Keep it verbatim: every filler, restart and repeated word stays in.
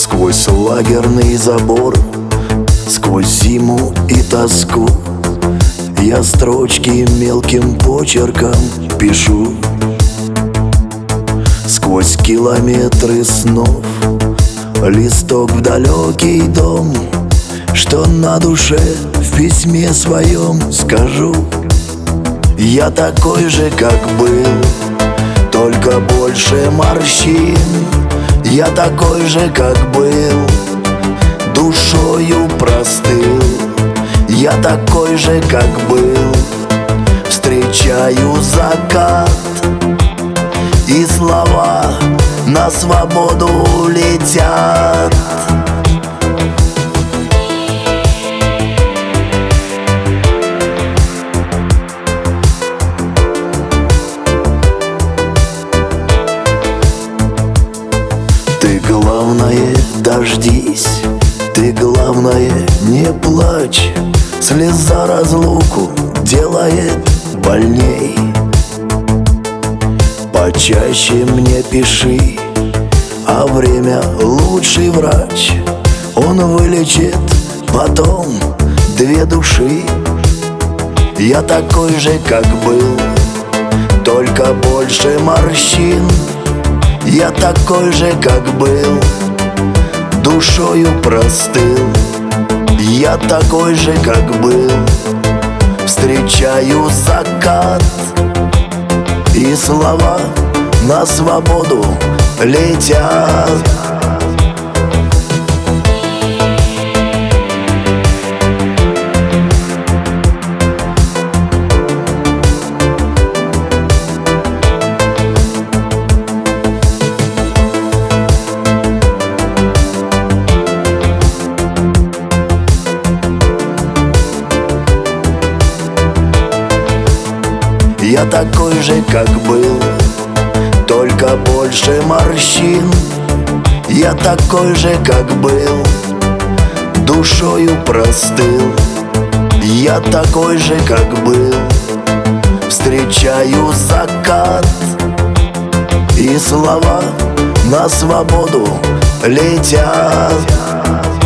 Сквозь лагерный забор, сквозь зиму и тоску я строчки мелким почерком пишу. Сквозь километры снов листок в далекий дом, что на душе в письме своем скажу. Я такой же, как был, только больше морщин. Я такой же, как был, душою простыл. Я такой же, как был, встречаю закат, и слова на свободу летят. Ты, главное, дождись, ты, главное, не плачь. Слеза разлуку делает больней. Почаще мне пиши, а время лучший врач. Он вылечит потом две души. Я такой же, как был, только больше морщин. Я такой же, как был, душою простыл. Я такой же, как был, встречаю закат, и слова на свободу летят. Я такой же, как был, только больше морщин. Я такой же, как был, душою простыл. Я такой же, как был, встречаю закат, и слова на свободу летят.